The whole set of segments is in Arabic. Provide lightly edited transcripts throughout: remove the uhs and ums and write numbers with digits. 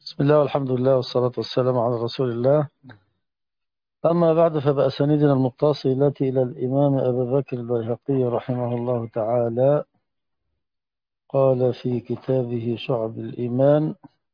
بسم الله والحمد لله والصلاة والسلام على رسول الله. أما بعد، فبأسانيدنا المتصلة إلى الإمام أبي بكر البيهقي رحمه الله تعالى قال في كتابه شعب الإيمان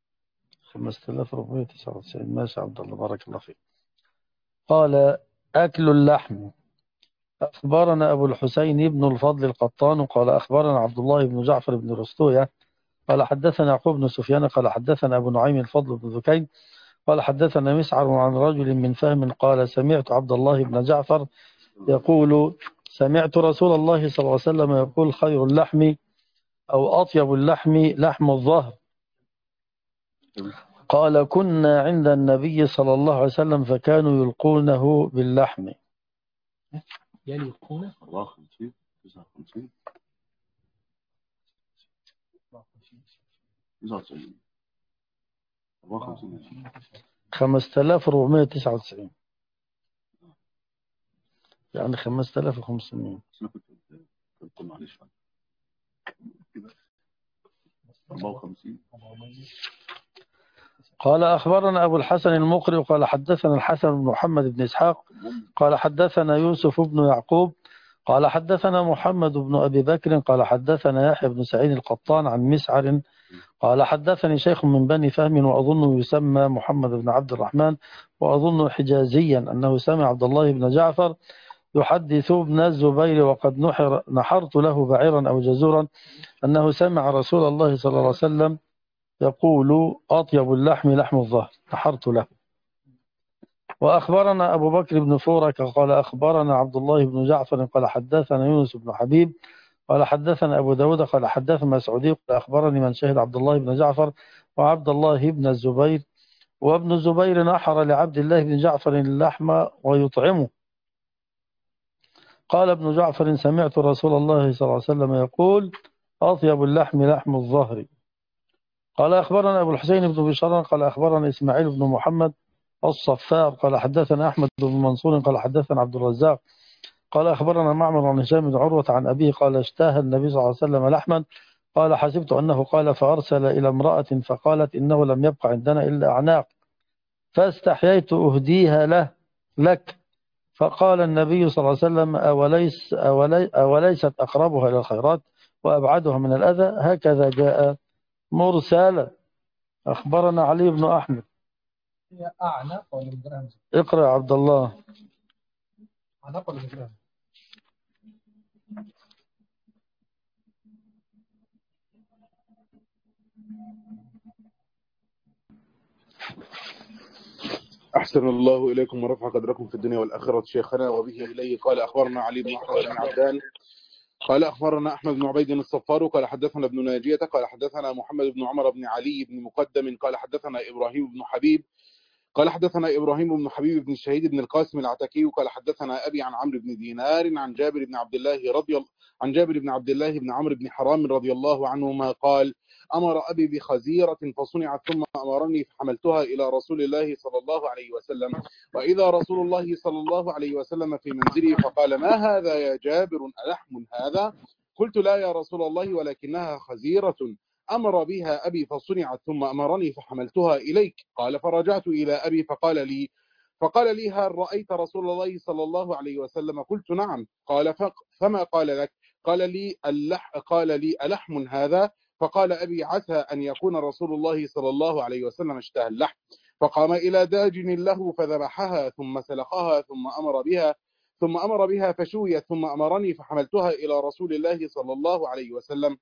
5499. ماشي عبد الله، بارك الله فيك. قال: أكل اللحم. أخبرنا أبو الحسين بن الفضل القطان قال أخبرنا عبد الله بن جعفر بن رستوية قال حدثنا يعقوب بن سفيان قال حدثنا أبو نعيم الفضل بن ذكين قال حدثنا مسعر عن رجل من فهم قال سمعت عبد الله بن جعفر يقول سمعت رسول الله صلى الله عليه وسلم يقول خير اللحم أو أطيب اللحم لحم الظهر. قال كنا عند النبي صلى الله عليه وسلم فكانوا يلقونه باللحم. يلقونه 54 59 59 5499 يعني 5500. معلش 54. قال أخبرنا أبو الحسن المقري قال حدثنا الحسن بن محمد بن إسحاق قال حدثنا يوسف بن يعقوب قال حدثنا محمد بن أبي بكر قال حدثنا يحيى بن سعيد القطان عن مسعر قال حدثني شيخ من بني فهم وأظنه يسمى محمد بن عبد الرحمن وأظنه حجازيا أنه سمع عبد الله بن جعفر يحدث ابن الزبير وقد نحرت له بعيرا أو جزورا أنه سمع رسول الله صلى الله عليه وسلم يقول أطيب اللحم لحم الظهر. نحرت له. وأخبرنا أبو بكر بن فورك قال أخبرنا عبد الله بن جعفر قال حدثنا يونس بن حبيب قال حدثنا أبو داود قال حدثنا مسعودي قال أخبرني من شهد عبد الله بن جعفر وعبد الله بن الزبير وابن الزبير نحر لعبد الله بن جعفر اللحم ويطعمه. قال ابن جعفر سمعت رسول الله صلى الله عليه وسلم يقول أطيب اللحم لحم الظهر. قال أخبرنا أبو الحسين بن بشار قال أخبرنا إسماعيل بن محمد الصفار قال حدثنا أحمد بن منصور قال حدثنا عبد الرزاق قال أخبرنا معمر عن هشام بن عروة عن أبيه قال اشتهى النبي صلى الله عليه وسلم لحما قال حسبت أنه قال فأرسل إلى امرأة فقالت إنه لم يبق عندنا إلا أعناق فاستحييت أهديها لك فقال النبي صلى الله عليه وسلم أوليست أقربها إلى الخيرات وأبعدها من الأذى. هكذا جاء مرسالا. أخبرنا علي بن أحمد. هي أعناق ولا بالدرهم؟ اقرأ يا عبد الله. أعناق ولا بالدرهم؟ أحسن الله إليكم ورفع قدركم في الدنيا والآخرة. شيخنا وبه إليه قال أخبرنا علي بن أحمد بن عبدان قال أخبرنا أحمد بن عبيد الصفار قال حدثنا ابن ناجية قال حدثنا محمد بن عمر بن علي بن مقدم قال حدثنا إبراهيم بن حبيب قال حدثنا إبراهيم بن حبيب بن الشهيد بن القاسم العتكي قال حدثنا أبي عن عمرو بن دينار عن جابر بن عبد الله بن عمرو بن حرام رضي الله عنهما قال أمر أبي بخزيرة فصنعت ثم أمرني فحملتها إلى رسول الله صلى الله عليه وسلم وإذا رسول الله صلى الله عليه وسلم في منزلي فقال ما هذا يا جابر ألحم هذا؟ قلت لا يا رسول الله ولكنها خزيرة أمر بها أبي فصنعت ثم أمرني فحملتها إليك. قال فرجعت إلى أبي فقال لي هل رأيت رسول الله صلى الله عليه وسلم؟ قلت نعم. قال فما قال لك؟ قال لي ألحم هذا؟ فقال أبي عسى أن يكون رسول الله صلى الله عليه وسلم اشتهى اللحم. فقام إلى داجن له فذبحها ثم سلخها ثم أمر بها فشويت ثم أمرني فحملتها إلى رسول الله صلى الله عليه وسلم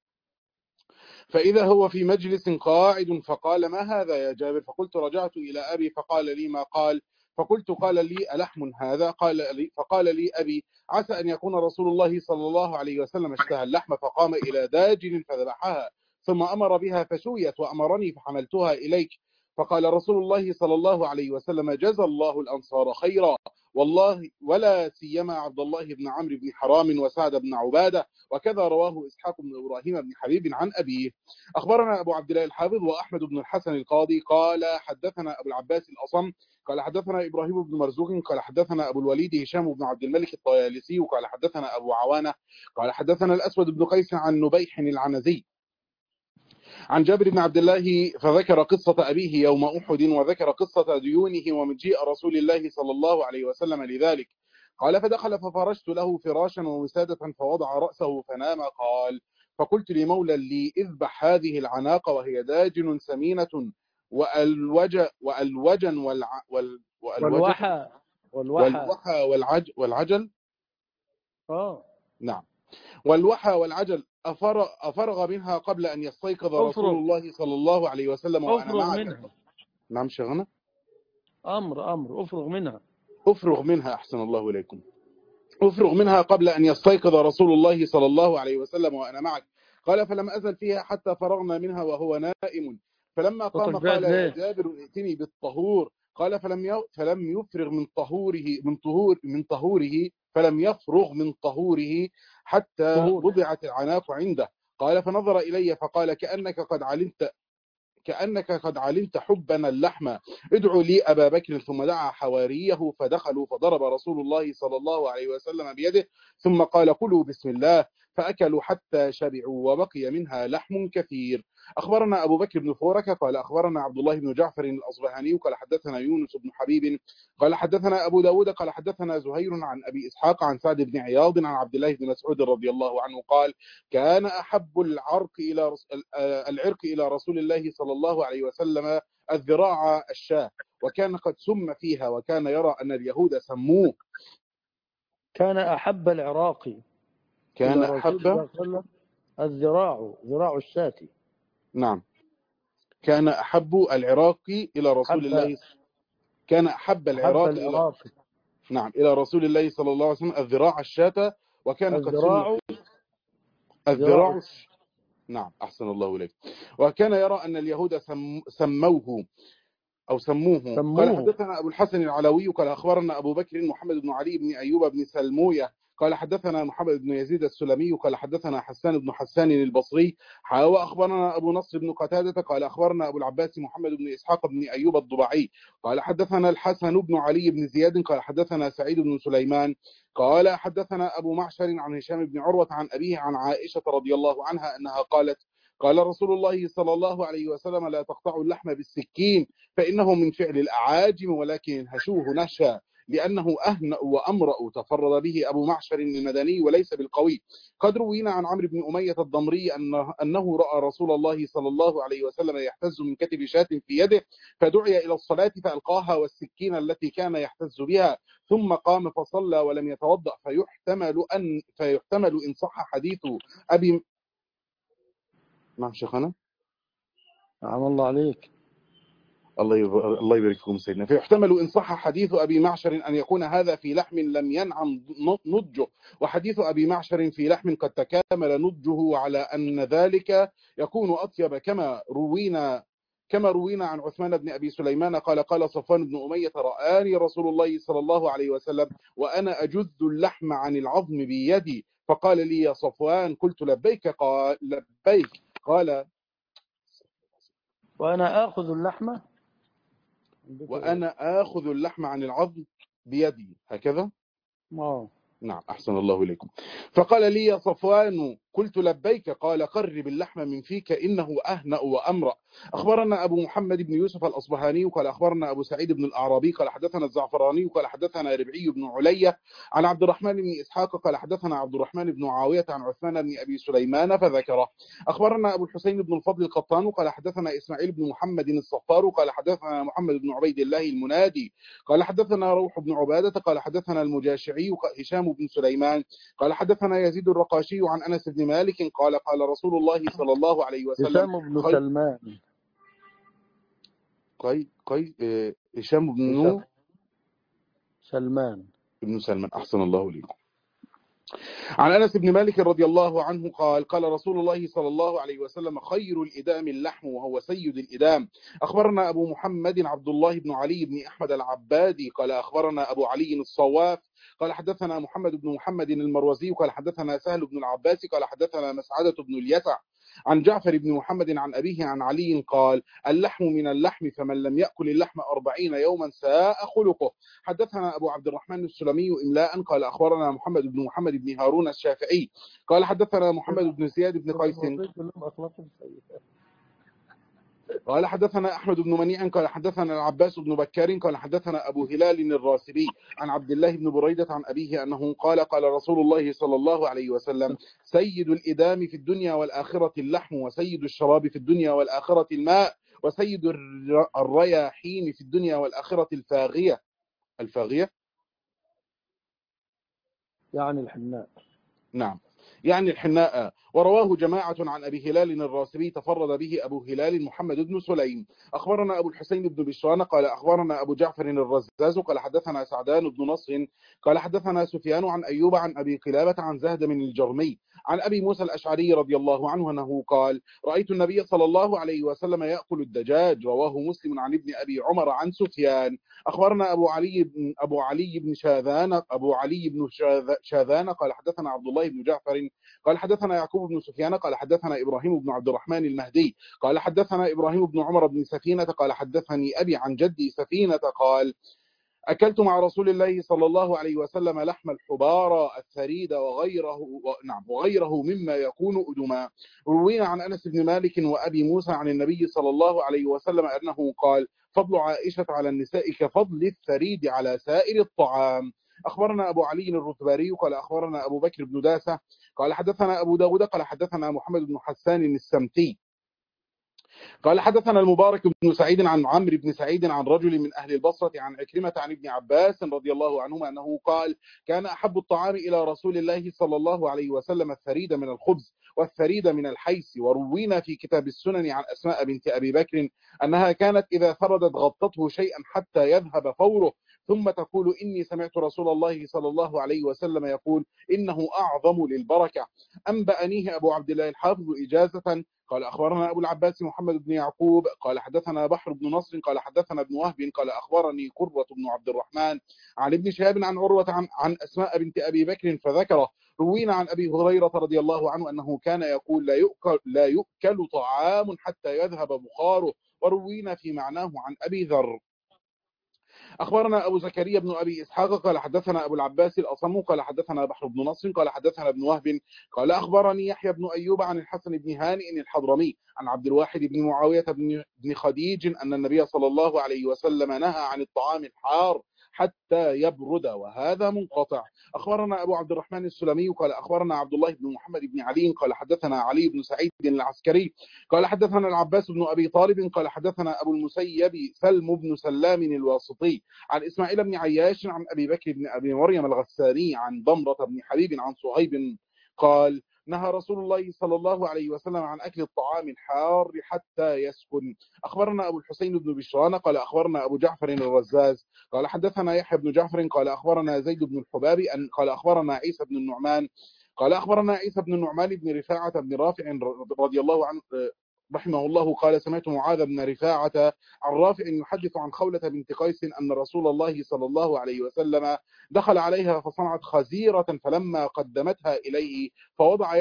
فإذا هو في مجلس قاعد فقال ما هذا يا جابر؟ فقلت رجعت إلى أبي فقال لي ما قال؟ فقلت قال لي ألحم هذا؟ فقال لي أبي عسى أن يكون رسول الله صلى الله عليه وسلم اشتهى اللحم. فقام إلى داجن فذبحها ثم أمر بها فشويت وأمرني فحملتها إليك. فقال رسول الله صلى الله عليه وسلم جزى الله الأنصار خيرا والله ولا سيما عبد الله بن عمرو بن حرام وسعد بن عبادة. وكذا رواه إسحاق بن إبراهيم بن حبيب عن أبيه. أخبرنا أبو عبد الله الحافظ وأحمد بن الحسن القاضي قال حدثنا أبو العباس الأصم قال حدثنا إبراهيم بن مرزوق قال حدثنا أبو الوليد هشام بن عبد الملك الطيالسي قال حدثنا أبو عوانة قال حدثنا الأسود بن قيس عن نبيح العنزي عن جابر بن عبد الله فذكر قصة أبيه يوم أحد وذكر قصة ديونه ومجيء رسول الله صلى الله عليه وسلم لذلك. قال فدخل ففرشت له فراشا ووسادة فوضع رأسه فنام. قال فقلت لمولى لي اذبح هذه العناق وهي داجن سمينة وألوجا والوحى والعجل. نعم، والوحى والعجل أفرغ منها قبل أن يستيقظ رسول الله صلى الله عليه وسلم وأنا معك. منها. نعم شيخنا. أمر أفرغ منها. أحسن الله إليكم. أفرغ منها قبل أن يستيقظ رسول الله صلى الله عليه وسلم وأنا معك. قال فلم أزل فيها حتى فرغنا منها وهو نائم. فلما قام قال يا جابر ائتني بالطهور. قال فلم يفرغ من طهوره حتى وضعت العناق عنده. قال فنظر إلي فقال كأنك قد علمت حبنا اللحم، ادعوا لي أبا بكر. ثم دعا حواريه فدخلوا فضرب رسول الله صلى الله عليه وسلم بيده ثم قال كلوا بسم الله، فأكلوا حتى شبعوا وبقي منها لحم كثير. أخبرنا أبو بكر بن فورك قال أخبرنا عبد الله بن جعفر الأصبهاني قال حدثنا يونس بن حبيب قال حدثنا أبو داود قال حدثنا زهير عن أبي إسحاق عن سعد بن عياض عن عبد الله بن مسعود رضي الله عنه قال كان أحب العرق إلى رسول الله صلى الله عليه وسلم الذراع الشاة، وكان قد سم فيها، وكان يرى أن اليهود سموه. كان أحب العراق ذراع الشاة. نعم، كان أحب العراق إلى رسول الله. كان أحب العراق إلى رسول الله صلى الله عليه وسلم الذراع الشاة، وكان قد سم الذراع. نعم أحسن الله إليك. وكان يرى أن اليهود سموه. قال حدثنا أبو الحسن العلوي قال أخبرنا أبو بكر محمد بن علي بن أيوب بن سلموية قال حدثنا محمد بن يزيد السلمي قال حدثنا حسان بن حسان البصري وأخبرنا أبو نصر بن قتادة قال أخبرنا أبو العباس محمد بن إسحاق بن أيوب الضبعي قال حدثنا الحسن بن علي بن زياد قال حدثنا سعيد بن سليمان قال حدثنا أبو معشر عن هشام بن عروة عن أبيه عن عائشة رضي الله عنها أنها قالت قال رسول الله صلى الله عليه وسلم لا تقطعوا اللحم بالسكين فإنه من فعل الأعاجم، ولكن انهشوه نشا لأنه أهنأ وأمرأ. تفرد به أبو معشر المدني وليس بالقوي. قد روينا عن عمرو بن أمية الضمري أنه رأى رسول الله صلى الله عليه وسلم يحتز من كتف شاة في يده فدعي إلى الصلاة فألقاها والسكين التي كان يحتز بها ثم قام فصلى ولم يتوضأ. فيحتمل إن صح حديث أبي. نعم شيخنا. نعم الله عليك. الله يبارك فيكم سيدنا. فيحتمل إن صح حديث أبي معشر أن يكون هذا في لحم لم ينعم نضجه، وحديث أبي معشر في لحم قد تكامل نضجه، على أن ذلك يكون أطيب كما روينا عن عثمان بن أبي سليمان قال صفوان بن أمية رآني رسول الله صلى الله عليه وسلم وأنا أجذ اللحم عن العظم بيدي فقال لي يا صفوان قلت لبيك. قال لبيك. قال وأنا آخذ اللحم عن العظم بيدي هكذا. نعم أحسن الله إليكم. فقال لي يا صفوان قلت لبيك. قال قرب اللحم من فيك إنه أهنأ وأمرأ. أخبرنا أبو محمد بن يوسف الأصبهاني قال أخبرنا أبو سعيد بن الأعرابي قال حدثنا الزعفراني قال حدثنا ربعي بن علية عن عبد الرحمن بن إسحاق قال حدثنا عبد الرحمن بن معاوية عن عثمان بن أبي سليمان فذكره. أخبرنا أبو الحسين بن الفضل القطان قال حدثنا إسماعيل بن محمد الصفار قال حدثنا محمد بن عبيد الله المنادي قال حدثنا روح بن عبادة قال حدثنا المجاشعي هشام بن سليمان قال حدثنا يزيد الرقاشي عن أنس بن مالك قال رسول الله صلى الله عليه وسلم هشام بن سلمان هشام بن سلمان أحسن الله إليكم. عن أنس بن مالك رضي الله عنه قال رسول الله صلى الله عليه وسلم خير الإدام اللحم وهو سيد الإدام. أخبرنا أبو محمد عبد الله بن علي بن أحمد العبادي قال أخبرنا أبو علي الصواف قال حدثنا محمد بن محمد المروزي قال حدثنا سهل بن العباس قال حدثنا مسعدة بن اليسع عن جعفر بن محمد عن أبيه عن علي قال اللحم من اللحم فمن لم يأكل اللحم 40 يوما ساء خلقه. حدثنا أبو عبد الرحمن السلمي إملاء قال أخبرنا محمد بن محمد بن هارون الشافعي قال حدثنا محمد بن زياد بن قيس. قال حدثنا أحمد بن منيع قال حدثنا العباس بن بكار قال حدثنا أبو هلال الراسبي عن عبد الله بن بريدة عن أبيه أنه قال قال رسول الله صلى الله عليه وسلم سيد الإدام في الدنيا والآخرة اللحم وسيد الشراب في الدنيا والآخرة الماء وسيد الرياحين في الدنيا والآخرة الفاغية يعني الحناء. نعم يعني الحناء. ورواه جماعة عن أبي هلال الراسبي تفرد به أبو هلال محمد بن سليم. أخبرنا أبو الحسين بن بشران قال أخبرنا أبو جعفر الرزاز قال حدثنا سعدان بن نصر قال حدثنا سفيان عن أيوب عن أبي قلابة عن زهد من الجرمي عن أبي موسى الأشعري رضي الله عنه أنه قال رأيت النبي صلى الله عليه وسلم يأكل الدجاج. رواه مسلم عن ابن أبي عمر عن سفيان. أخبرنا أبو علي بن شاذان قال حدثنا عبد الله بن جعفر قال حدثنا يعقوب بن سفيان قال حدثنا إبراهيم بن عبد الرحمن المهدي قال حدثنا إبراهيم بن عمر بن سفينة قال حدثني أبي عن جدي سفينة قال أكلت مع رسول الله صلى الله عليه وسلم لحم الحبارى الثريد وغيره مما يكون أدما. روينا عن أنس بن مالك وأبي موسى عن النبي صلى الله عليه وسلم أنه قال فضل عائشة على النساء كفضل الثريد على سائر الطعام. أخبرنا أبو علي الرتباري قال أخبرنا أبو بكر بن داسة قال حدثنا أبو داود قال حدثنا محمد بن حسان السمتي قال حدثنا المبارك بن سعيد عن عمرو بن سعيد عن رجل من أهل البصرة عن عكرمة عن ابن عباس رضي الله عنهما أنه قال كان أحب الطعام إلى رسول الله صلى الله عليه وسلم الثريد من الخبز والثريد من الحيس. وروينا في كتاب السنن عن أسماء بنت أبي بكر أنها كانت إذا ثردت غطته شيئا حتى يذهب فوره ثم تقول إني سمعت رسول الله صلى الله عليه وسلم يقول إنه أعظم للبركة. أنبأنيه أبو عبد الله الحافظ إجازة قال أخبرنا أبو العباس محمد بن يعقوب قال حدثنا بحر بن نصر قال حدثنا ابن وهب قال أخبرني قرة بن عبد الرحمن عن ابن شهاب عن عروة عن أسماء بنت أبي بكر فذكره. روينا عن أبي هريرة رضي الله عنه أنه كان يقول لا يؤكل طعام حتى يذهب بخاره. وروينا في معناه عن أبي ذر. أخبرنا أبو زكريا بن أبي إسحاق قال حدثنا أبو العباس الأصم قال حدثنا بحر بن نصر قال حدثنا ابن وهب قال أخبرني يحيى بن أيوب عن الحسن بن هانئ الحضرمي عن عبد الواحد بن معاوية بن خديج أن النبي صلى الله عليه وسلم نهى عن الطعام الحار حتى يبرد وهذا منقطع. أخبرنا أبو عبد الرحمن السلمي قال أخبرنا عبد الله بن محمد بن علي قال حدثنا علي بن سعيد العسكري قال حدثنا العباس بن أبي طالب قال حدثنا أبو المسيب سلم بن سلام الواسطي عن إسماعيل بن عياش عن أبي بكر بن أبي مريم الغساني عن ضمرة بن حبيب عن صهيب قال نهى رسول الله صلى الله عليه وسلم عن أكل الطعام الحار حتى يسكن. أخبرنا أبو الحسين بن بشران قال أخبرنا أبو جعفر الرزاز قال حدثنا يحيى بن جعفر قال أخبرنا زيد بن الحباب قال أخبرنا عيسى بن النعمان قال أخبرنا عيسى بن النعمان بن رفاعة بن رافع رضي الله عنه رحمه الله قال سمعت معاذ بن رفاعة عن رافع يحدث عن خولة بنت قيس أن رسول الله صلى الله عليه وسلم دخل عليها فصنعت خزيرة فلما قدمتها إليه فوضع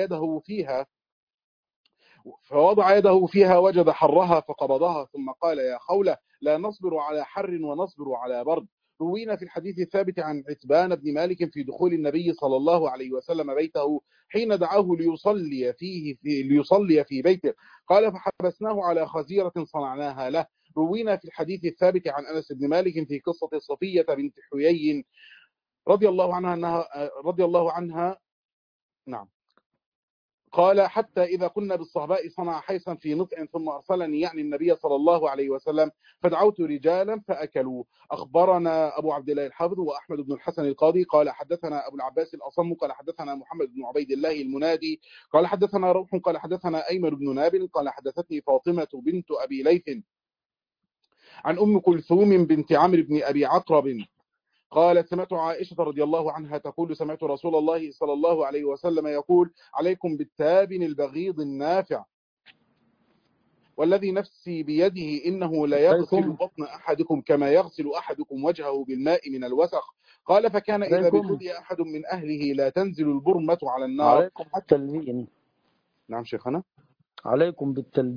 يده فيها وجد حرها فقبضها ثم قال يا خولة لا نصبر على حر ونصبر على برد. روينا في الحديث الثابت عن عتبان بن مالك في دخول النبي صلى الله عليه وسلم بيته حين دعاه ليصلي في بيته قال فحبسناه على خزيرة صنعناها له. روينا في الحديث الثابت عن أنس بن مالك في قصة صفية بنت حيي رضي الله عنها نعم قال حتى إذا كنا بالصهباء صنع حيثا في نطع ثم أرسلني يعني النبي صلى الله عليه وسلم فدعوت رجالا فأكلوا. أخبرنا أبو عبد الله الحافظ وأحمد بن الحسن القاضي قال حدثنا أبو العباس الأصم قال حدثنا محمد بن عبيد الله المنادي قال حدثنا روح قال حدثنا أيمن بن نابل قال حدثتني فاطمة بنت أبي ليث عن أم كلثوم بنت عمرو بن أبي عقرب قالت سمعت عائشة رضي الله عنها تقول سمعت رسول الله صلى الله عليه وسلم يقول عليكم بالتابن البغيض النافع والذي نفسي بيده إنه لا يغسل بطن أحدكم كما يغسل أحدكم وجهه بالماء من الوسخ. قال فكان إذا ابتلي أحد من أهله لا تنزل البرمة على النار. عليكم بالتلبين. نعم شيخنا عليكم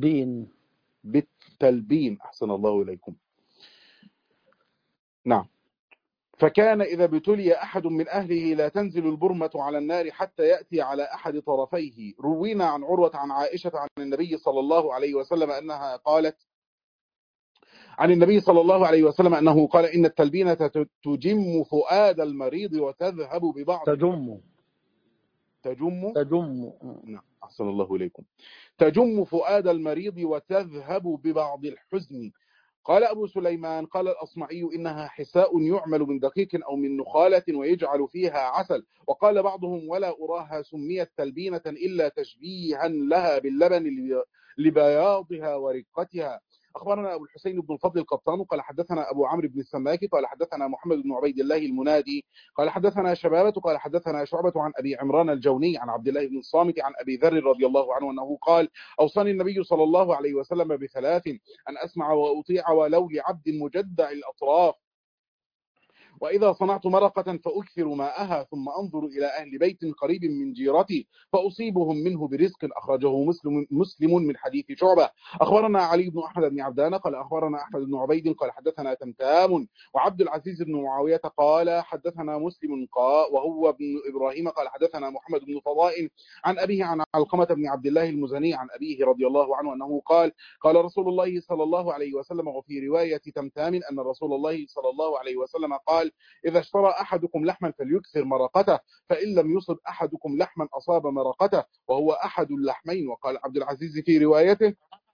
بالتلبين أحسن الله إليكم. نعم فكان إذا ابتلي أحد من أهله لا تنزل البرمة على النار حتى يأتي على أحد طرفيه. روينا عن عروة عن عائشة عن النبي صلى الله عليه وسلم أنها قالت عن النبي صلى الله عليه وسلم أنه قال إن التلبينة تجم فؤاد المريض وتذهب ببعض تجم تجم. تجم. نعم أحسن الله إليكم. تجم فؤاد المريض وتذهب ببعض الحزن. قال أبو سليمان قال الأصمعي إنها حساء يعمل من دقيق أو من نخالة ويجعل فيها عسل. وقال بعضهم ولا أراها سميت تلبينة إلا تشبيها لها باللبن لبياضها ورقتها. أخبرنا أبو الحسين بن الفضل القطان قال حدثنا أبو عمرو بن السماك قال حدثنا محمد بن عبيد الله المنادي قال حدثنا شبابة قال حدثنا شعبة عن أبي عمران الجوني عن عبد الله بن الصامت عن أبي ذر رضي الله عنه أنه قال أوصاني النبي صلى الله عليه وسلم بثلاث: أن أسمع وأطيع ولو لعبد مجدع الأطراف، وإذا صنعت مرقة فأكثر ماءها ثم أنظر إلى أهل بيت قريب من جيرتي فأصيبهم منه برزق. أخرجه مسلم من حديث شعبة. أخبرنا علي بن أحمد بن عبدان قال أخبرنا أحمد بن عبيد قال حدثنا تمتام وعبد العزيز بن معاوية قال حدثنا مسلم وهو ابن إبراهيم قال حدثنا محمد بن فضاء عن أبيه عن علقمة بن عبد الله المزني عن أبيه رضي الله عنه أنه قال قال رسول الله صلى الله عليه وسلم. وفي رواية تمتام أن رسول الله صلى الله عليه وسلم قال إذا اشترى أحدكم لحما فليكثر مرقته، فإن لم يصب أحدكم لحما أصاب مرقته وهو أحد اللحمين. وقال عبد العزيز في روايته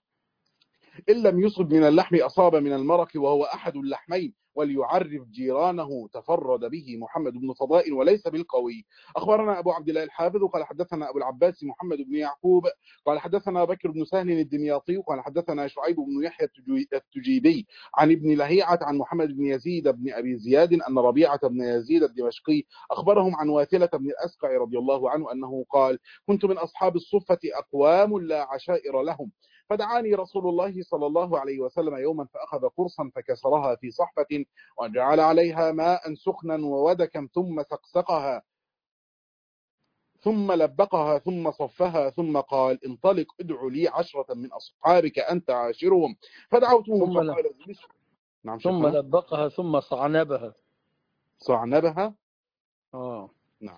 إن لم يصب من اللحم أصاب من المرق وهو أحد اللحمين، وليعرف جيرانه تفرد به محمد بن فضاء وليس بالقوي. أخبرنا أبو عبد الله الحافظ قال حدثنا أبو العباس محمد بن يعقوب قال حدثنا بكر بن سهل الدمياطي قال حدثنا شعيب بن يحيى التجيبي عن ابن لهيعة عن محمد بن يزيد بن أبي زياد أن ربيعة بن يزيد الدمشقي أخبرهم عن واثلة بن الأسقع رضي الله عنه أنه قال كنت من أصحاب الصفة أقوام لا عشائر لهم، فدعاني رسول الله صلى الله عليه وسلم يوما فأخذ قرصا فكسرها في صحفة وجعل عليها ماء سخنا وودكا ثم سقسقها ثم لبقها ثم صفها ثم قال انطلق ادع لي 10 من أصحابك أنت عاشرهم، فدعوتهم فقال نعم ثم لبقها ثم صعنبها. صعنبها نعم.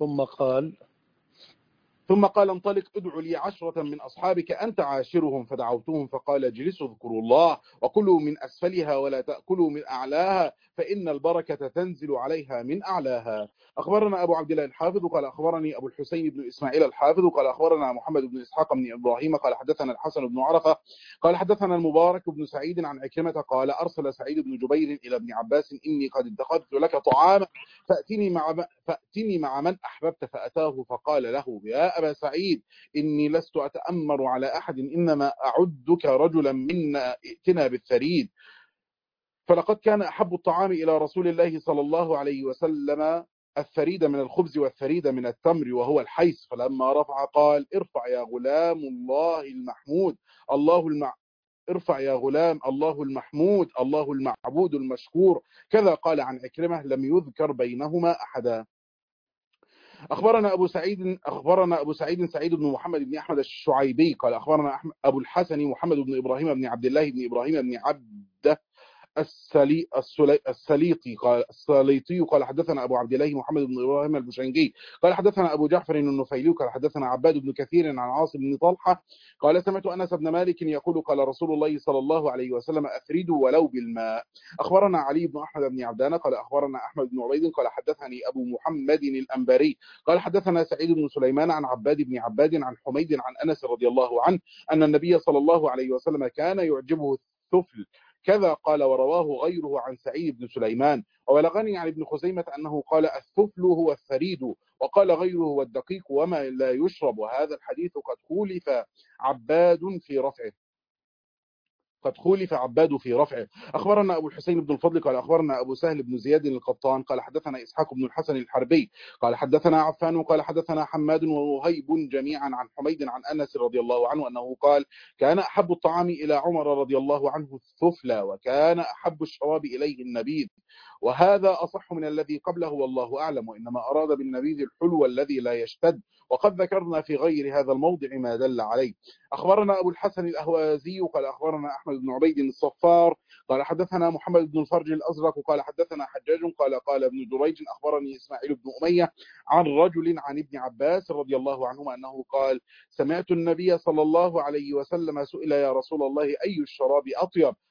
ثم قال انطلق ادع لي 10 من أصحابك أنت عاشرهم، فدعوتهم فقال اجلسوا اذكروا الله وكلوا من أسفلها ولا تأكلوا من أعلاها فإن البركة تنزل عليها من أعلاها. أخبرنا أبو عبد الله الحافظ قال أخبرني أبو الحسين بن إسماعيل الحافظ قال أخبرنا محمد بن إسحاق بن إبراهيم قال حدثنا الحسن بن عرفة قال حدثنا المبارك بن سعيد عن عكرمة قال أرسل سعيد بن جبير إلى ابن عباس إني قد اتخذت لك طعاما فأتني مع من أحببت، فأتاه فقال له يا أبا سعيد إني لست أتأمر على أحد إنما أعدك رجلا منا ائتنا بالثريد، فلقد كان أحب الطعام إلى رسول الله صلى الله عليه وسلم الثريد من الخبز والثريد من التمر وهو الحيس، فلما رفع قال ارفع يا غلام الله المحمود ارفع يا غلام الله المحمود الله المعبود المشكور. كذا قال عن عكرمة لم يذكر بينهما أحدا. أخبرنا أبو سعيد سعيد بن محمد بن أحمد الشعيبي قال أخبرنا أبو الحسن محمد بن إبراهيم بن عبد الله بن إبراهيم بن عبده السليطي قال حدثنا أبو عبد الله محمد بن إبراهيم البشنجي قال حدثنا أبو جعفر النفيلي قال حدثنا عباد بن كثير عن عاصم بن طلحة قال سمعت أنس بن مالك يقول قال رسول الله صلى الله عليه وسلم أثردوا ولو بالماء. أخبرنا علي بن أحمد بن عبدان قال أخبرنا أحمد بن عبيد قال حدثني أبو محمد الأنباري قال حدثنا سعيد بن سليمان عن عباد بن عباد عن حميد عن أنس رضي الله عنه أن النبي صلى الله عليه وسلم كان يعجبه الثفل. كذا قال ورواه غيره عن سعيد بن سليمان. وبلغني عن ابن خزيمة أنه قال الثفل هو الثريد، وقال غيره هو الدقيق وما لا يشرب، وهذا الحديث قد خولف عباد في رفعه. أخبرنا أبو الحسين بن الفضل قال أخبرنا أبو سهل بن زياد القطان قال حدثنا إسحاق بن الحسن الحربي قال حدثنا عفان قال حدثنا حماد ووهيب جميعا عن حميد عن أنس رضي الله عنه أنه قال كان أحب الطعام إلى عمر رضي الله عنه الثفلى، وكان أحب الشراب إليه النبيذ، وهذا أصح من الذي قبله والله أعلم، وإنما أراد بالنبيذ الحلو الذي لا يشتد، وقد ذكرنا في غير هذا الموضع ما دل عليه. أخبرنا أبو الحسن الأهوازي قال أخبرنا أحمد بن عبيد الصفار قال حدثنا محمد بن الفرج الأزرق قال حدثنا حجاج قال ابن جريج أخبرني إسماعيل بن أمية عن رجل عن ابن عباس رضي الله عنهما أنه قال سمعت النبي صلى الله عليه وسلم سئل يا رسول الله أي الشراب أطيب؟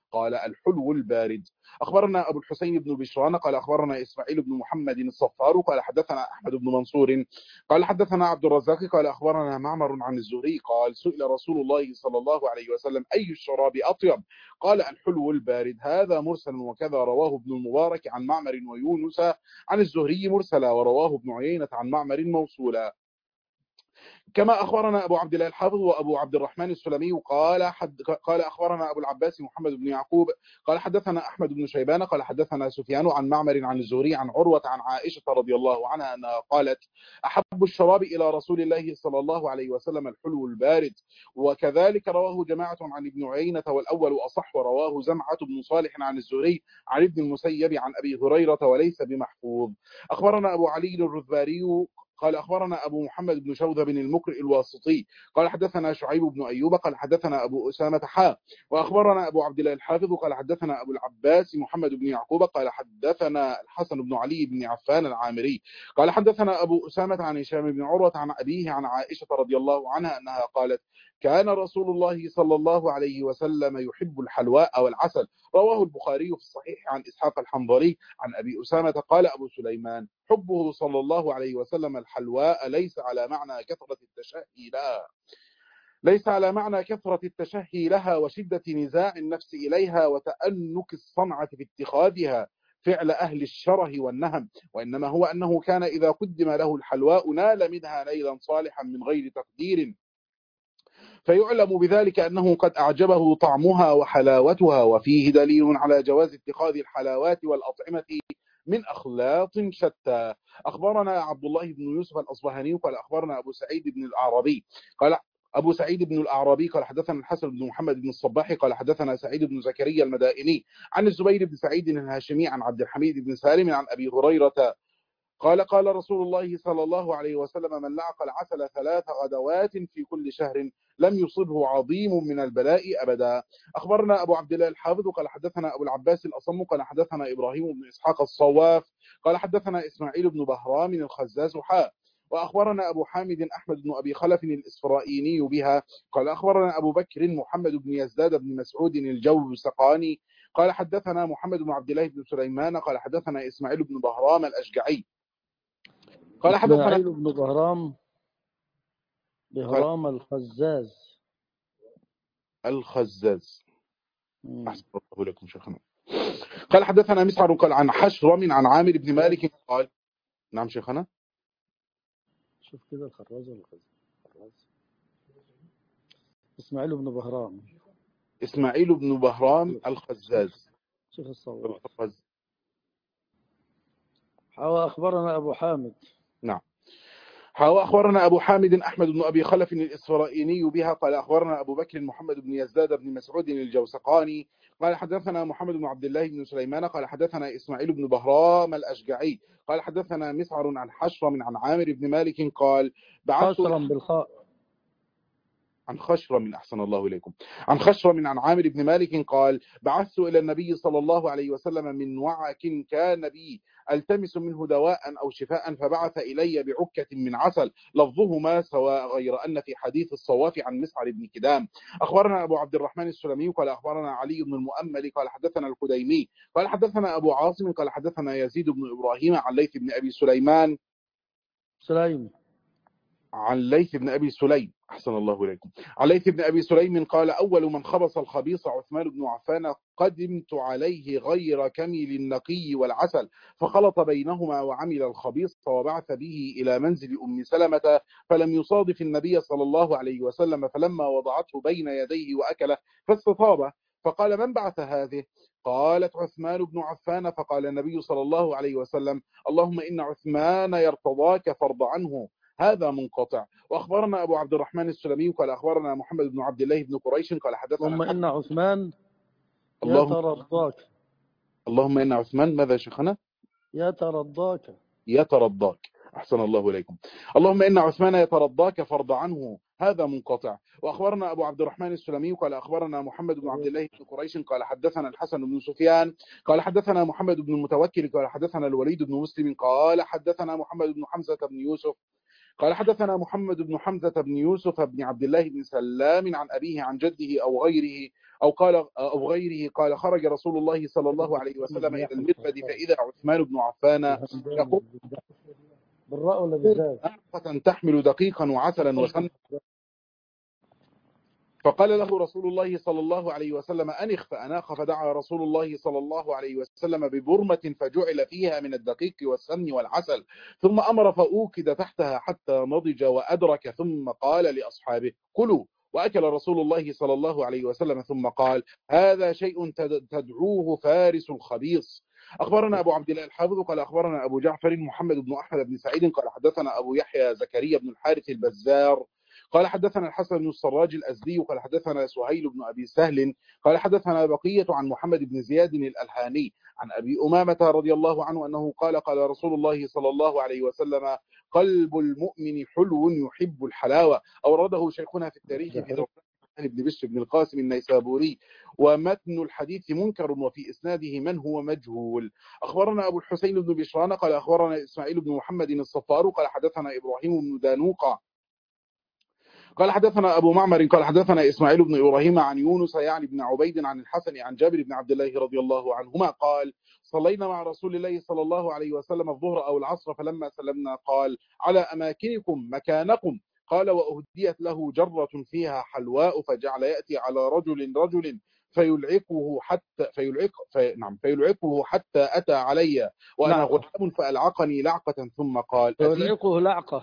قال الحلو البارد. أخبرنا أبو الحسين بن بشران قال أخبرنا إسماعيل بن محمد الصفار قال حدثنا أحمد بن منصور قال حدثنا عبد الرزاق قال أخبرنا معمر عن الزهري قال سئل رسول الله صلى الله عليه وسلم أي الشراب أطيب؟ قال الحلو البارد. هذا مرسل وكذا رواه ابن المبارك عن معمر ويونس عن الزهري مرسلا، ورواه ابن عيينة عن معمر موصولا. كما أخبرنا أبو عبد الله الحافظ وأبو عبد الرحمن السلمي قال أخبرنا أبو العباس محمد بن يعقوب قال حدثنا أحمد بن شيبان قال حدثنا سفيان عن معمر عن الزهري عن عروة عن عائشة رضي الله عنها أنها قالت أحب الشراب إلى رسول الله صلى الله عليه وسلم الحلو البارد. وكذلك رواه جماعة عن ابن عيينة والأول أصح، ورواه زمعة بن صالح عن الزهري عن ابن المسيب عن أبي هريرة وليس بمحفوظ. أخبرنا أبو علي الرذباري قال أخبرنا أبو محمد بن شوذة بن المقرئ الواسطي قال حدثنا شعيب بن أيوب قال حدثنا أبو أسامة وأخبرنا أبو عبد الله الحافظ قال حدثنا أبو العباس محمد بن يعقوب قال حدثنا الحسن بن علي بن عفان العامري قال حدثنا أبو أسامة عن هشام بن عروة عن أبيه عن عائشة رضي الله عنها أنها قالت كان رسول الله صلى الله عليه وسلم يحب الحلواء والعسل. رواه البخاري في الصحيح عن إسحاق الحنظلي عن أبي أسامة قال أبو سليمان حبه صلى الله عليه وسلم الحلواء ليس على معنى كثرة التشهي لها وشدة نزاع النفس إليها وتأنك الصنعة في اتخاذها فعل أهل الشره والنهم، وإنما هو أنه كان إذا قدم له الحلواء نال منها نيلا صالحا من غير تقدير، فيعلم بذلك أنه قد أعجبه طعمها وحلاوتها. وفيه دليل على جواز اتخاذ الحلاوات والأطعمة من أخلاط شتى. أخبرنا عبد الله بن يوسف الأصبهاني قال أخبرنا أبو سعيد بن الأعرابي قال حدثنا الحسن بن محمد بن الصباح قال حدثنا سعيد بن زكريا المدائني عن الزبير بن سعيد الهاشمي عن عبد الحميد بن سالم عن أبي هريرة قال قال رسول الله صلى الله عليه وسلم من لعق العسل 3 غدوات في كل شهر لم يصبه عظيم من البلاء أبدا. أخبرنا أبو عبد الله الحافظ قال حدثنا أبو العباس الأصم قال حدثنا إبراهيم بن إسحاق الصواف قال حدثنا إسماعيل بن بهرام الخزاز وأخبرنا أبو حامد أحمد بن أبي خلف الإسفرائيني بها قال أخبرنا أبو بكر محمد بن يزداد بن مسعود الجوسقاني قال حدثنا محمد بن عبد الله بن سليمان قال حدثنا إسماعيل بن بهرام الأشجعي قال حدثنا إسماعيل بن بهرام الخزاز. أحسن الله لكم شيخنا. قال حدثنا مسعر قال عن حشرم عن عامر بن مالك قال نعم شيخنا. شوف كده الخراز ولا الخزاز. إسماعيل بن بهرام الخزاز شيخ الصواب. أخبرنا أبو حامد. نعم. أخبرنا أبو حامد أحمد بن أبي خلف الإسفرائيني بها قال أخبرنا أبو بكر محمد بن يزداد بن مسعود الجوسقاني قال حدثنا محمد بن عبد الله بن سليمان قال حدثنا إسماعيل بن بهرام الأشجعي قال حدثنا مسعر عن حشرم عن عامر بن مالك قال حشرم بالخاء عن خشرم أحسن الله إليكم عن خشرم عن عامر بن مالك قال بعثت إلى النبي صلى الله عليه وسلم من وعك كان بي التمس منه دواء أو شفاء فبعث إلي بعكة من عسل لفظهما سواء غير أن في حديث الصواف عن مسعر بن كدام. أخبرنا أبو عبد الرحمن السلمي قال أخبرنا علي بن المؤمل قال حدثنا الخديمي قال حدثنا أبو عاصم قال حدثنا يزيد بن إبراهيم عن ليث بن أبي سليم عن ليث بن أبي سليم أحسن الله إليكم عن ليث بن أبي سليم قال أول من خبص الخبيص عثمان بن عفان قدمت عليه غير كميل النقي والعسل فخلط بينهما وعمل الخبيص وبعث به إلى منزل أم سلمة فلم يصادف النبي صلى الله عليه وسلم فلما وضعته بين يديه وأكله فاستطاب فقال من بعث هذه؟ قالت عثمان بن عفان فقال النبي صلى الله عليه وسلم اللهم إن عثمان يرتضاك فارض عنه هذا منقطع. وأخبرنا أبو عبد الرحمن السلمي قال أخبرنا محمد بن عبد الله بن قريش قال حدثنا اللهم إن عثمان يترضاك. اللهم إن عثمان ماذا شيخنا؟ يترضاك أحسن الله إليكم. اللهم إن عثمان يترضاك فارض عنه هذا منقطع. وأخبرنا أبو عبد الرحمن السلمي قال أخبرنا محمد بن عبد الله بن قريش قال حدثنا الحسن بن سفيان قال حدثنا محمد بن المتوكل قال حدثنا الوليد بن مسلم قال حدثنا محمد بن حمزة بن يوسف قال حدثنا محمد بن حمزة بن يوسف بن عبد الله بن سلام عن أبيه عن جده أو غيره قال خرج رسول الله صلى الله عليه وسلم إلى المربد فإذا عثمان بن عفان يقول بالراء ولا بالذات؟ ناقة تحمل دقيقا وعسلا وسمنا، فقال له رسول الله صلى الله عليه وسلم أنخ، فأناخ، فدعا رسول الله صلى الله عليه وسلم ببرمة فجعل فيها من الدقيق والسمن والعسل، ثم أمر فأوكد تحتها حتى نضج وأدرك، ثم قال لأصحابه كلوا، وأكل رسول الله صلى الله عليه وسلم ثم قال هذا شيء تدعوه فارس الخبيص. أخبرنا أبو عبد الله الحافظ قال أخبرنا أبو جعفر محمد بن أحمد بن سعيد قال حدثنا أبو يحيى زكريا بن الحارث البزار قال حدثنا الحسن بن السراج الأزدي قال حدثنا سهيل بن أبي سهل قال حدثنا بقية عن محمد بن زياد الألهاني عن أبي أمامة رضي الله عنه أنه قال قال رسول الله صلى الله عليه وسلم قلب المؤمن حلو يحب الحلاوة. أورده شيخنا في التاريخ في دورة بن بشر بن القاسم النيسابوري، ومتن الحديث منكر وفي إسناده من هو مجهول. أخبرنا أبو الحسين بن بشران قال أخبرنا إسماعيل بن محمد الصفار قال حدثنا إبراهيم بن دانوقة قال حدثنا أبو معمر قال حدثنا إسماعيل بن إبراهيم عن يونس يعني بن عبيد عن الحسن عن جابر بن عبد الله رضي الله عنهما قال صلينا مع رسول الله صلى الله عليه وسلم الظهر أو العصر، فلما سلمنا قال على أماكنكم مكانكم، قال وأهديت له جرة فيها حلواء، فجعل يأتي على رجل فيلعقه حتى أتى علي وأنا غلام فألعقني لعقة ثم قال فيلعقه لعقة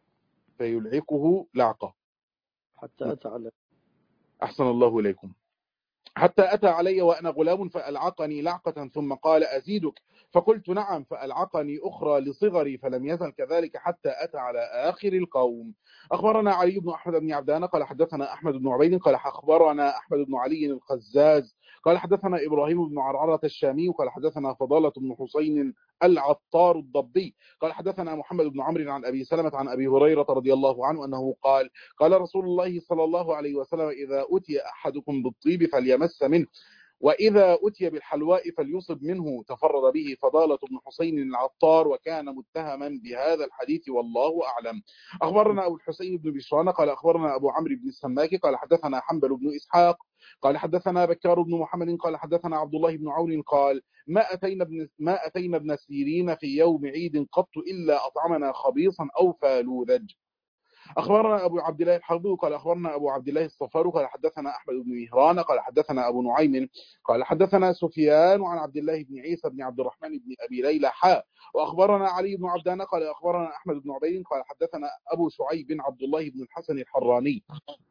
فيلعقه لعقة حتى أتى على. أحسن الله إليكم. حتى أتى علي وأنا غلام فألعقني لعقة ثم قال أزيدك، فقلت نعم، فألعقني أخرى لصغري، فلم يزل كذلك حتى أتى على آخر القوم. أخبرنا علي بن أحمد بن عبدان قال حدثنا أحمد بن عبيد قال أخبرنا أحمد بن علي القزاز قال حدثنا إبراهيم بن عرعرة الشامي قال حدثنا فضالة بن حسين العطار الضبي قال حدثنا محمد بن عمرو عن أبي سلمة عن أبي هريرة رضي الله عنه أنه قال قال رسول الله صلى الله عليه وسلم إذا أتي أحدكم بالطيب فليمس منه، وإذا أتي بالحلواء فليصب منه. تفرد به فضالة بن حسين العطار وكان متهما بهذا الحديث والله أعلم. أخبرنا أبو الحسين بن بشران قال أخبرنا أبو عمرو بن السماك قال حدثنا حنبل بن إسحاق قال حدثنا بكار بن محمد قال حدثنا عبد الله بن عون قال ما أتينا ابن سيرين في يوم عيد قط إلا أطعمنا خبيصا أو فالوذج. أخبرنا أبو عبد الله الحافظ قال أخبرنا أبو عبد الله الصفار قال حدثنا أحمد بن مهران قال حدثنا أبو نعيم قال حدثنا سفيان عن عبد الله بن عيسى بن عبد الرحمن بن أبي ليلى وأخبرنا علي بن عبدان قال أخبرنا أحمد بن عبيد قال حدثنا أبو شعيب بن عبد الله بن الحسن الحراني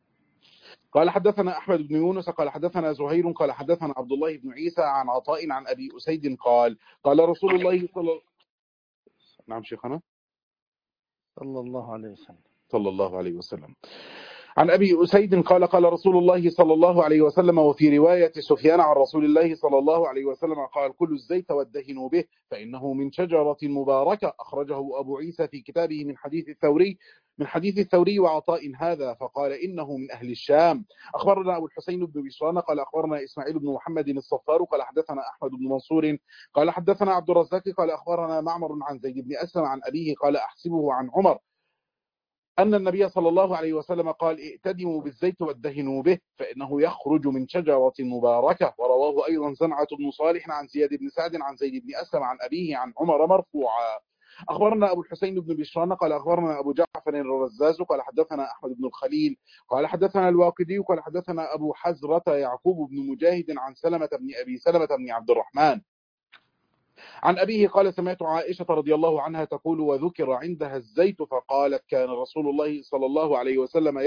قال حدثنا أحمد بن يونس قال حدثنا زهير قال حدثنا عبد الله بن عيسى عن عطاء عن أبي أسيد قال قال رسول الله نعم شيخنا صلى الله عليه وسلم صلى الله عليه وسلم عن أبي أسيد قال قال رسول الله صلى الله عليه وسلم، وفي رواية سفيان عن رسول الله صلى الله عليه وسلم قال كل الزيت وادهنوا به فإنه من شجرة مباركة. أخرجه أبو عيسى في كتابه من حديث الثوري وعطاء هذا، فقال إنه من أهل الشام. أخبرنا أبو الحسين بن بشران قال أخبرنا إسماعيل بن محمد الصفار قال حدثنا أحمد بن منصور قال حدثنا عبد الرزاق قال أخبرنا معمر عن زيد بن أسلم عن أبيه قال أحسبه عن عمر أن النبي صلى الله عليه وسلم قال ائتدموا بالزيت وادهنوا به فإنه يخرج من شجرة مباركة. ورواه أيضا زمعة بن صالح عن زياد بن سعد عن زيد بن أسلم عن أبيه عن عمر مرفوعا. أخبرنا أبو الحسين بن بشران قال أخبرنا أبو جعفر الرزاز قال حدثنا أحمد بن الخليل قال حدثنا الواقدي قال حدثنا أبو حزرة يعقوب بن مجاهد عن سلمة بن أبي سلمة بن عبد الرحمن عن أبيه قال سمعت عائشة رضي الله عنها تقول وذكر عندها الزيت فقالت كان رسول الله صلى الله عليه وسلم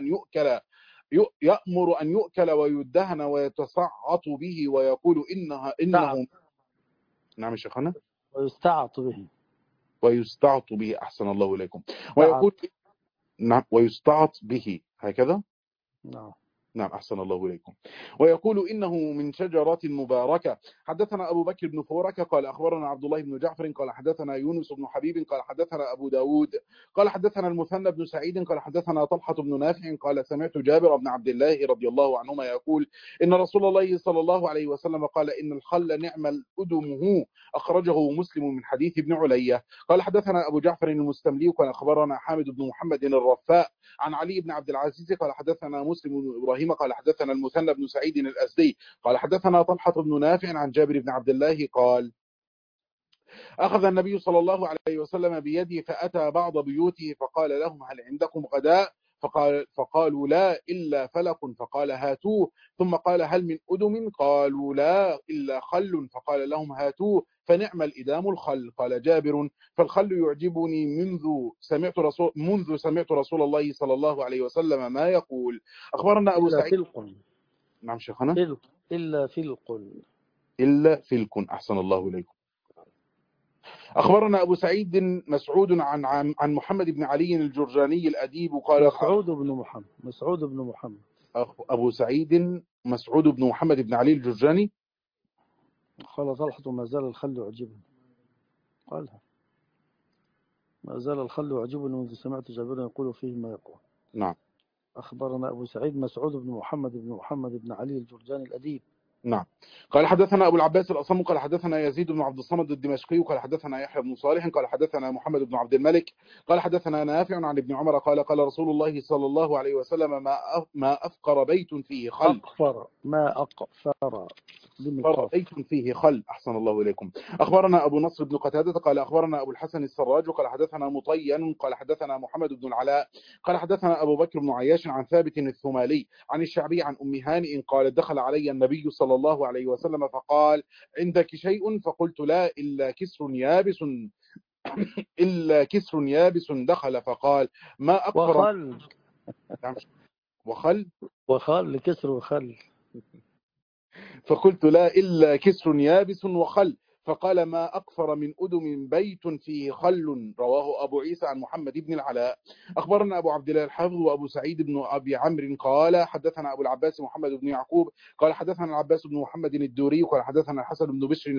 يأمر أن يؤكل ويدهن ويتصعط به ويقول إنه نعم شيخنا ويستعط به أحسن الله إليكم ويقول نعم ويستعط به هكذا نعم نعم أحسن الله إليكم. ويقول إنه من شجرة مباركة. حدثنا أبو بكر بن فورك قال أخبرنا عبد الله بن جعفر قال حدثنا يونس بن حبيب قال حدثنا أبو داود قال حدثنا المثنى بن سعيد قال حدثنا طلحة بن نافع قال سمعت جابر بن عبد الله رضي الله عنهما يقول إن رسول الله صلى الله عليه وسلم قال إن الخل نعم الأدمه، أخرجه مسلم من حديث ابن علية. قال حدثنا أبو جعفر المستملي قال أخبرنا حامد بن محمد الرفاء عن علي بن عبد العزيز قال حدثنا مسلم بن إبراهيم قال حدثنا المثنى بن سعيد الأزدي قال حدثنا طلحة بن نافع عن جابر بن عبد الله قال أخذ النبي صلى الله عليه وسلم بيدي فأتى بعض بيوته فقال لهم هل عندكم غداء؟ فقالوا لا إلا فلق، فقال هاتوه. ثم قال هل من أدم؟ قالوا لا إلا خل، فقال لهم هاتوه، فنعم الإدام الخل. قال جابر فالخل يعجبني منذ سمعت رسول الله صلى الله عليه وسلم ما يقول. أخبرنا أبو إلا سعيد. فلق. نعم شيخنا. إلا فلق. إلا فلك. أحسن الله إليكم. أخبرنا أبو سعيد مسعود عن محمد بن علي الجرجاني الأديب قال مسعود بن محمد. أبو سعيد مسعود بن محمد بن علي الجرجاني قال طلحة ما زال الخل يعجبني، قالها ما زال الخل يعجبني منذ سمعت جابر يقول فيه ما يقول. نعم. أخبرنا أبو سعيد مسعود بن محمد بن علي الجرجاني الأديب. نعم. قال حدثنا أبو العباس الأصم قال حدثنا يزيد بن عبد الصمد الدمشقي قال حدثنا يحيى بن صالح قال حدثنا محمد بن عبد الملك قال حدثنا نافع عن ابن عمر قال قال رسول الله صلى الله عليه وسلم ما أفقر بيت فيه خل. بيت فيه خل. أحسن الله إليكم. أخبرنا أبو نصر بن قتادة قال أخبرنا أبو الحسن السراج قال حدثنا مطين قال حدثنا محمد بن العلاء قال حدثنا أبو بكر بن عياش عن ثابت الثمالي عن الشعبي عن أم هانئ قال دخل علي النبي صلى الله عليه وسلم فقال عندك شيء؟ فقلت لا إلا كسر يابس دخل فقال ما أكثر وخل لكسر وخل. فقلت لا إلا كسر يابس وخل، فقال ما أكثر من أدم بيت فيه خل. رواه أبو عيسى عن محمد بن العلاء. أخبرنا أبو عبد الله الحافظ وأبو سعيد بن أبي عمرو قال حدثنا أبو العباس محمد بن يعقوب قال حدثنا العباس بن محمد الدوري قال حدثنا الحسن بن بشر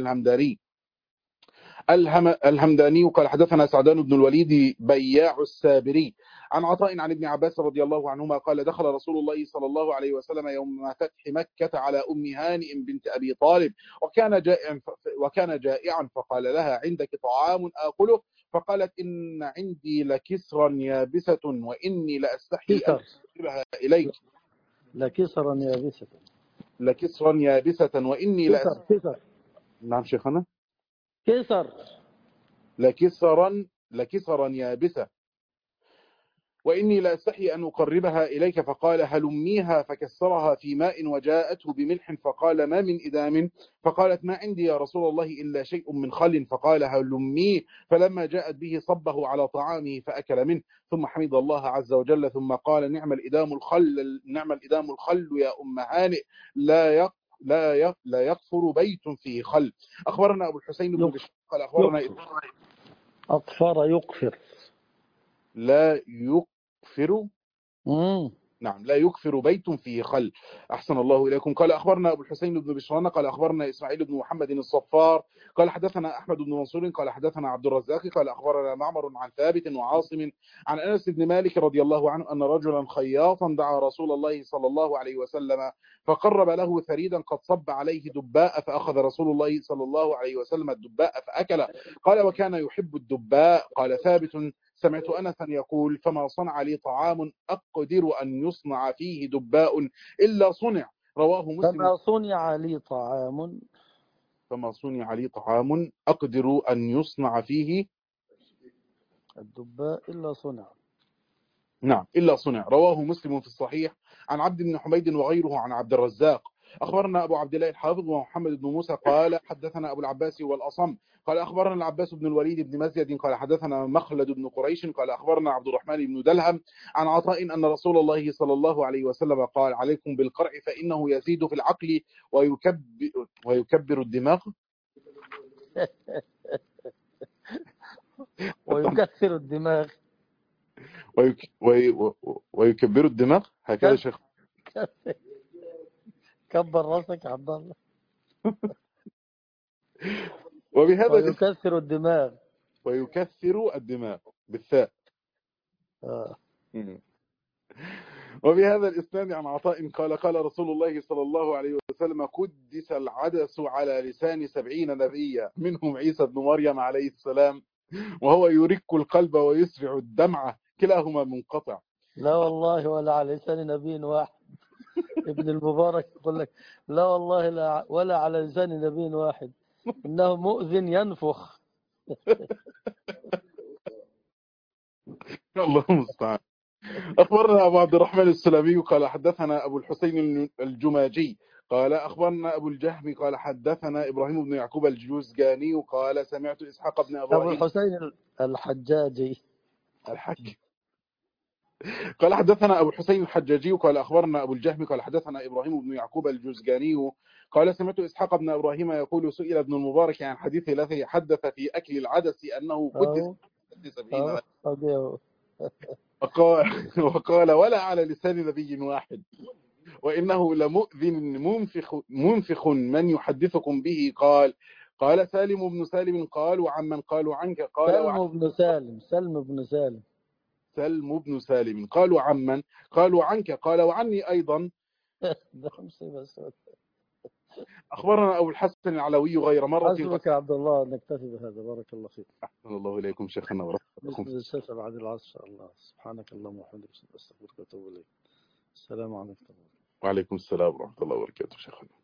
الهمداني قال حدثنا سعدان بن الوليد بياع السابري عن عطاء عن ابن عباس رضي الله عنهما قال دخل رسول الله صلى الله عليه وسلم يوم فتح مكة على أم هانئ بنت أبي طالب وكان جائعا فقال لها عندك طعام آكله؟ فقالت إن عندي لكسرا يابسة وإني لأستحي أن أقربها إليك. لكسرا يابسة وإني لأستحي. نعم شيخنا. لكسرا يابسة وإني لا أستحي أن أقربها إليك. فقال هلميها، فكسرها في ماء وجاءته بملح فقال ما من إدام؟ فقالت ما عندي يا رسول الله إلا شيء من خل. فقال هلميه، فلما جاءت به صبه على طعامه فأكل منه ثم حمد الله عز وجل ثم قال نعم الإدام الخل يا أم هانئ لا يكفر بيت فيه خل. أخبرنا أبو الحسين بن بشر قال أخبرنا يكفر لا يكفر. نعم لا يكفر بيت فيه خل. أحسن الله إليكم. قال أخبرنا أبو الحسين بن بشران قال أخبرنا إسماعيل بن محمد الصفار قال حدثنا أحمد بن منصور قال حدثنا عبد الرزاق قال أخبرنا معمر عن ثابت وعاصم عن أنس بن مالك رضي الله عنه أن رجلا خياطا دعا رسول الله صلى الله عليه وسلم فقرب له ثريدا قد صب عليه دباء فأخذ رسول الله صلى الله عليه وسلم الدباء فأكل. قال وكان يحب الدباء. قال ثابت سمعت أنسا يقول فما صنع لي طعام أقدر أن يصنع فيه دباء إلا صنع. رواه مسلم. فما صنع لي طعام أقدر أن يصنع فيه الدباء إلا صنع. نعم إلا صنع. رواه مسلم في الصحيح عن عبد بن حميد وغيره عن عبد الرزاق. أخبرنا أبو عبد الله الحافظ ومحمد بن موسى قال حدثنا أبو العباس والأصم قال أخبرنا العباس بن الوليد بن مزيد قال حدثنا مخلد بن قريش قال أخبرنا عبد الرحمن بن دلهم عن عطاء أن رسول الله صلى الله عليه وسلم قال عليكم بالقرع فإنه يزيد في العقل ويكبر الدماغ ويكثر الدماغ ويكبر الدماغ. هكذا شيخ. كبر راسك يا عبد الله. وبهذا ويكثر الدماغ. ويكثر الدماغ بالثاء. آه. وبهذا الإسناد عن عطاء قال قال رسول الله صلى الله عليه وسلم قدس العدس على لسان 70 نبيا منهم عيسى بن مريم عليه السلام وهو يرك القلب ويسرع الدمعة كلاهما منقطع. لا والله ولا على لسان نبي واحد. ابن المبارك يقول لك لا والله لا ولا على لسان نبي واحد إنه مؤذن ينفخ. الله المستعان. أخبرنا أبو عبد الرحمن السلمي قال حدثنا أبو الحسين الجماجي قال أخبرنا أبو الجهم قال حدثنا إبراهيم بن يعقوب الجوزجاني قال سمعت إسحاق بن أبو إبراهيم الحسين الحجاجي. الحج قال حدثنا أبو الحسين الحجاجي قال أخبرنا أبو الجهم قال حدثنا إبراهيم بن يعقوب الجوزجاني قال سمعت إسحاق بن إبراهيم يقول سئل ابن المبارك عن حديث الذي حدث في أكل العدس أنه قدس 70 وقال ولا على لسان نبي واحد وإنه لمؤذن منفخ من يحدثكم به قال سالم بن سالم قال وعمن قالوا عنك قال سلم بن سالم سلم بن سالم قال وعمن قالوا عنك قال وعني أيضا. أخبرنا أبو الحسن العلوي غير مرة. حسبك يا عبد الله نكتفي بهذا. بارك الله فيك. أحسن الله إليكم شيخنا ورحمة الله. الشفاء بعد العصر إن شاء الله. سبحانك اللهم وبحمدك أستغفرك وأتوب إليك. السلام عليكم. وعليكم السلام ورحمة الله وبركاته شيخنا.